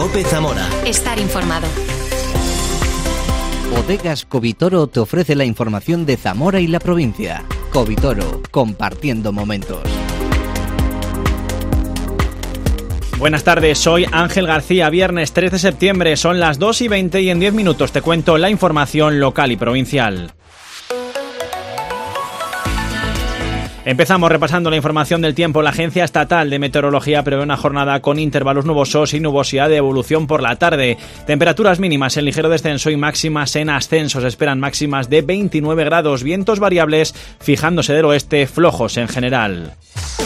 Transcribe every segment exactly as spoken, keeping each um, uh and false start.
COPE Zamora. Estar informado. Bodegas Covitoro te ofrece la información de Zamora y la provincia. Covitoro, compartiendo momentos. Buenas tardes, soy Ángel García. Viernes tres de septiembre, son las dos y veinte y en diez minutos te cuento la información local y provincial. Empezamos repasando la información del tiempo. La Agencia Estatal de Meteorología prevé una jornada con intervalos nubosos y nubosidad de evolución por la tarde. Temperaturas mínimas en ligero descenso y máximas en ascenso. Se esperan máximas de veintinueve grados, vientos variables fijándose del oeste, flojos en general.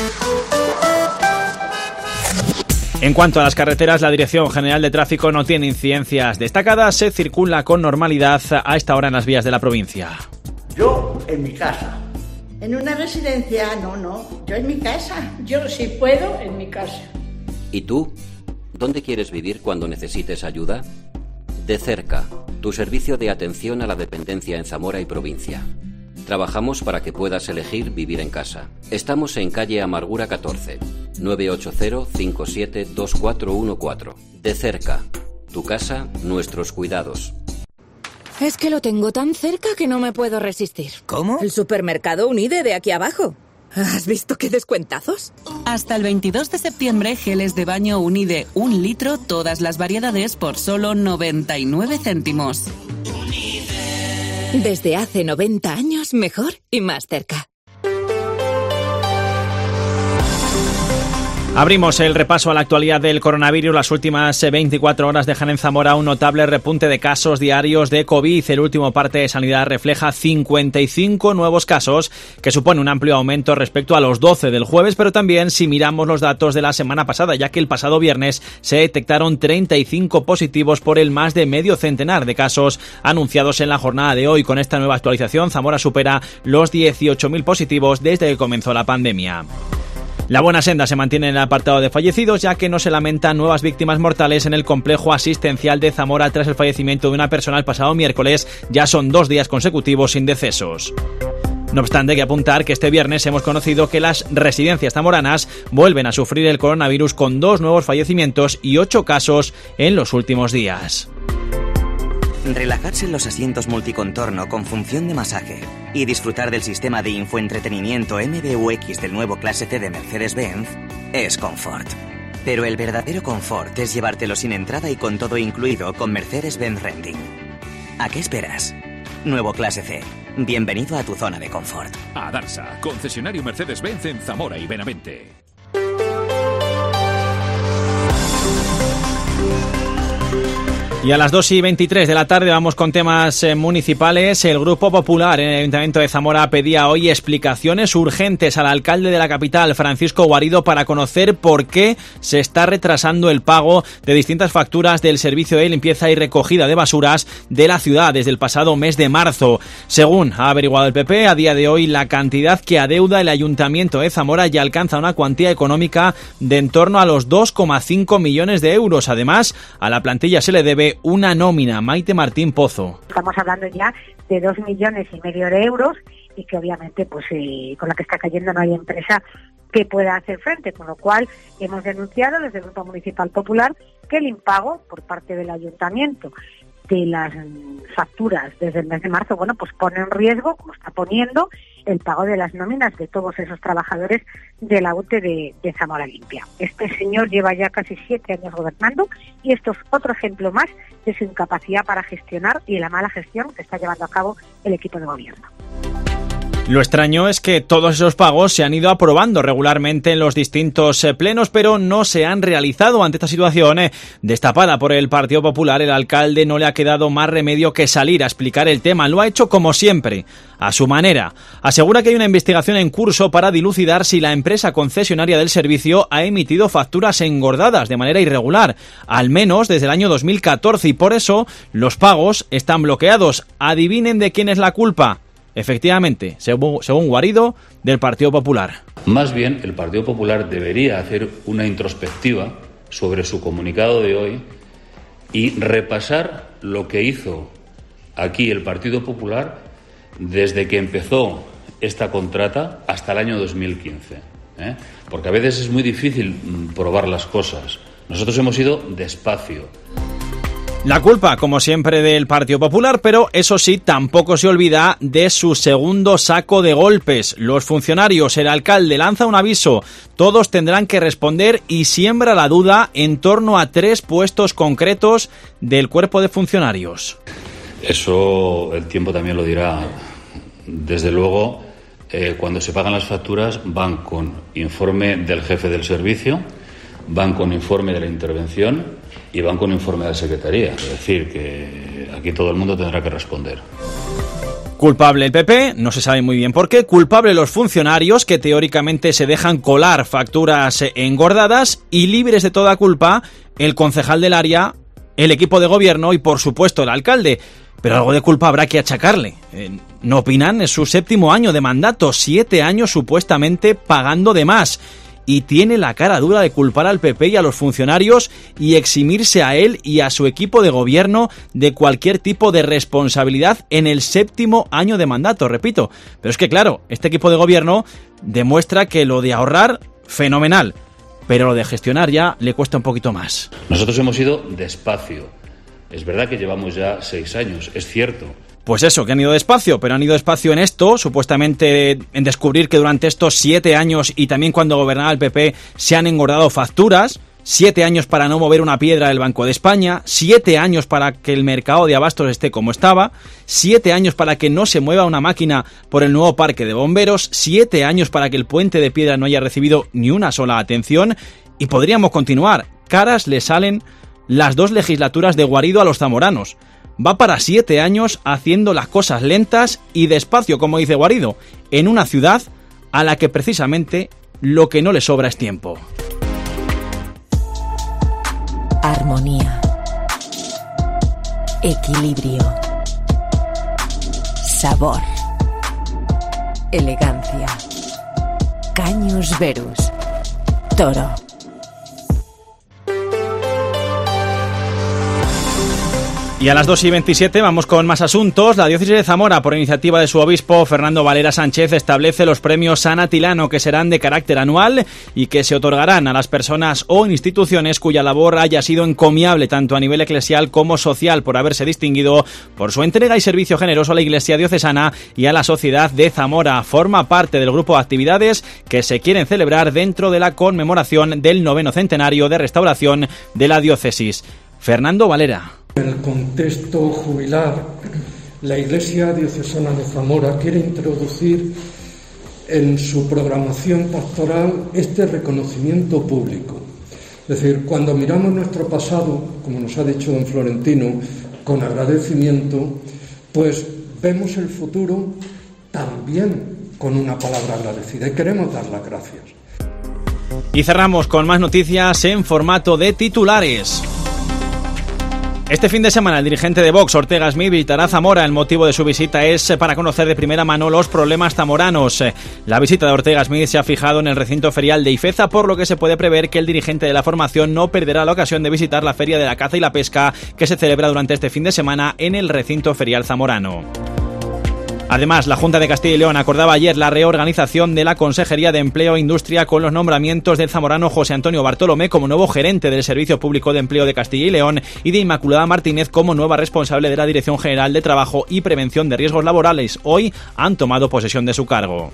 En cuanto a las carreteras, la Dirección General de Tráfico no tiene incidencias destacadas. Se circula con normalidad a esta hora en las vías de la provincia. Yo en mi casa. En una residencia, no, no. Yo en mi casa. Yo, si puedo, en mi casa. ¿Y tú? ¿Dónde quieres vivir cuando necesites ayuda? De cerca, tu servicio de atención a la dependencia en Zamora y provincia. Trabajamos para que puedas elegir vivir en casa. Estamos en calle Amargura catorce, nueve ocho cero, cinco siete, dos cuatro uno cuatro. De cerca, tu casa, nuestros cuidados. Es que lo tengo tan cerca que no me puedo resistir. ¿Cómo? El supermercado Unide de aquí abajo. ¿Has visto qué descuentazos? Hasta el veintidós de septiembre, geles de baño Unide, un litro, todas las variedades por solo noventa y nueve céntimos. Desde hace noventa años, mejor y más cerca. Abrimos el repaso a la actualidad del coronavirus. Las últimas veinticuatro horas dejan en Zamora un notable repunte de casos diarios de COVID. El último parte de Sanidad refleja cincuenta y cinco nuevos casos, que supone un amplio aumento respecto a los doce del jueves, pero también si miramos los datos de la semana pasada, ya que el pasado viernes se detectaron treinta y cinco positivos por el más de medio centenar de casos anunciados en la jornada de hoy. Con esta nueva actualización, Zamora supera los dieciocho mil positivos desde que comenzó la pandemia. La buena senda se mantiene en el apartado de fallecidos, ya que no se lamentan nuevas víctimas mortales en el complejo asistencial de Zamora tras el fallecimiento de una persona el pasado miércoles. Ya son dos días consecutivos sin decesos. No obstante, hay que apuntar que este viernes hemos conocido que las residencias zamoranas vuelven a sufrir el coronavirus con dos nuevos fallecimientos y ocho casos en los últimos días. Relajarse en los asientos multicontorno con función de masaje y disfrutar del sistema de infoentretenimiento M B U X del nuevo Clase C de Mercedes-Benz es confort. Pero el verdadero confort es llevártelo sin entrada y con todo incluido con Mercedes-Benz Renting. ¿A qué esperas? Nuevo Clase C. Bienvenido a tu zona de confort. A Darsa, concesionario Mercedes-Benz en Zamora y Benavente. Y a las dos y veintitrés de la tarde vamos con temas eh, municipales. El Grupo Popular en el Ayuntamiento de Zamora pedía hoy explicaciones urgentes al alcalde de la capital, Francisco Guarido, para conocer por qué se está retrasando el pago de distintas facturas del servicio de limpieza y recogida de basuras de la ciudad desde el pasado mes de marzo. Según ha averiguado el P P, a día de hoy la cantidad que adeuda el Ayuntamiento de Zamora ya alcanza una cuantía económica de en torno a los dos coma cinco millones de euros. Además, a la plantilla se le debe una nómina. Maite Martín Pozo. Estamos hablando ya de dos millones y medio de euros y que obviamente pues eh, con la que está cayendo no hay empresa que pueda hacer frente, con lo cual hemos denunciado desde el Grupo Municipal Popular que el impago por parte del Ayuntamiento de las facturas desde el mes de marzo, bueno, pues pone en riesgo, como está poniendo, el pago de las nóminas de todos esos trabajadores de la U T E de, de Zamora Limpia. Este señor lleva ya casi siete años gobernando y esto es otro ejemplo más de su incapacidad para gestionar y de la mala gestión que está llevando a cabo el equipo de gobierno. Lo extraño es que todos esos pagos se han ido aprobando regularmente en los distintos plenos, pero no se han realizado. Ante esta situación eh, destapada por el Partido Popular, el alcalde no le ha quedado más remedio que salir a explicar el tema. Lo ha hecho como siempre, a su manera. Asegura que hay una investigación en curso para dilucidar si la empresa concesionaria del servicio ha emitido facturas engordadas de manera irregular, al menos desde el año dos mil catorce, y por eso los pagos están bloqueados. Adivinen de quién es la culpa. Efectivamente, según, según Guarido, del Partido Popular. Más bien, el Partido Popular debería hacer una introspectiva sobre su comunicado de hoy y repasar lo que hizo aquí el Partido Popular desde que empezó esta contrata hasta el año dos mil quince. ¿eh? Porque a veces es muy difícil probar las cosas. Nosotros hemos ido despacio. La culpa, como siempre, del Partido Popular, pero eso sí, tampoco se olvida de su segundo saco de golpes. Los funcionarios, el alcalde lanza un aviso, todos tendrán que responder y siembra la duda en torno a tres puestos concretos del cuerpo de funcionarios. Eso el tiempo también lo dirá. Desde luego, eh, cuando se pagan las facturas van con informe del jefe del servicio, van con informe de la intervención y van con informe de la Secretaría. Es decir, que aquí todo el mundo tendrá que responder. Culpable el P P, no se sabe muy bien por qué. Culpable los funcionarios, que teóricamente se dejan colar facturas engordadas. Y libres de toda culpa el concejal del área, el equipo de gobierno y, por supuesto, el alcalde. Pero algo de culpa habrá que achacarle. Eh, ¿No opinan? Es su séptimo año de mandato, siete años supuestamente pagando de más. Y tiene la cara dura de culpar al P P y a los funcionarios y eximirse a él y a su equipo de gobierno de cualquier tipo de responsabilidad en el séptimo año de mandato, repito. Pero es que claro, este equipo de gobierno demuestra que lo de ahorrar, fenomenal, pero lo de gestionar ya le cuesta un poquito más. Nosotros hemos ido despacio. Es verdad que llevamos ya seis años, es cierto. Pues eso, que han ido despacio, pero han ido despacio en esto, supuestamente en descubrir que durante estos siete años y también cuando gobernaba el P P se han engordado facturas, siete años para no mover una piedra del Banco de España, siete años para que el mercado de abastos esté como estaba, siete años para que no se mueva una máquina por el nuevo parque de bomberos, siete años para que el puente de piedra no haya recibido ni una sola atención y podríamos continuar. Caras le salen las dos legislaturas de Guarido a los zamoranos. Va para siete años haciendo las cosas lentas y despacio, como dice Guarido, en una ciudad a la que precisamente lo que no le sobra es tiempo. Armonía. Equilibrio. Sabor. Elegancia. Cañus Verus. Toro. Y a las dos y veintisiete vamos con más asuntos. La diócesis de Zamora, por iniciativa de su obispo Fernando Valera Sánchez, establece los premios San Atilano, que serán de carácter anual y que se otorgarán a las personas o instituciones cuya labor haya sido encomiable tanto a nivel eclesial como social por haberse distinguido por su entrega y servicio generoso a la Iglesia diocesana y a la sociedad de Zamora. Forma parte del grupo de actividades que se quieren celebrar dentro de la conmemoración del noveno centenario de restauración de la diócesis. Fernando Valera. En el contexto jubilar, la Iglesia Diocesana de Zamora quiere introducir en su programación pastoral este reconocimiento público. Es decir, cuando miramos nuestro pasado, como nos ha dicho don Florentino, con agradecimiento, pues vemos el futuro también con una palabra agradecida y queremos dar las gracias. Y cerramos con más noticias en formato de titulares. Este fin de semana el dirigente de Vox, Ortega Smith, visitará Zamora. El motivo de su visita es para conocer de primera mano los problemas zamoranos. La visita de Ortega Smith se ha fijado en el recinto ferial de Ifeza, por lo que se puede prever que el dirigente de la formación no perderá la ocasión de visitar la Feria de la Caza y la Pesca, que se celebra durante este fin de semana en el recinto ferial zamorano. Además, la Junta de Castilla y León acordaba ayer la reorganización de la Consejería de Empleo e Industria con los nombramientos del zamorano José Antonio Bartolomé como nuevo gerente del Servicio Público de Empleo de Castilla y León y de Inmaculada Martínez como nueva responsable de la Dirección General de Trabajo y Prevención de Riesgos Laborales. Hoy han tomado posesión de su cargo.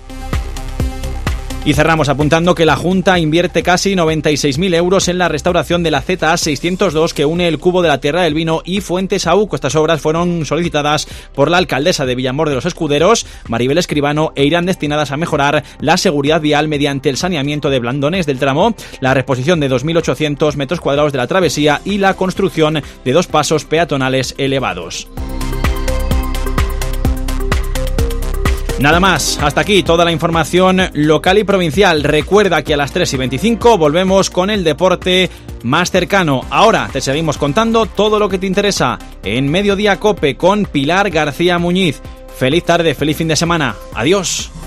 Y cerramos apuntando que la Junta invierte casi noventa y seis mil euros en la restauración de la Z A seiscientos dos que une el Cubo de la Tierra del Vino y Fuentes Auco. Estas obras fueron solicitadas por la alcaldesa de Villamor de los Escuderos, Maribel Escribano, e irán destinadas a mejorar la seguridad vial mediante el saneamiento de blandones del tramo, la reposición de dos mil ochocientos metros cuadrados de la travesía y la construcción de dos pasos peatonales elevados. Nada más, hasta aquí toda la información local y provincial. Recuerda que a las tres y veinticinco volvemos con el deporte más cercano. Ahora te seguimos contando todo lo que te interesa en Mediodía Cope con Pilar García Muñiz. Feliz tarde, feliz fin de semana. Adiós.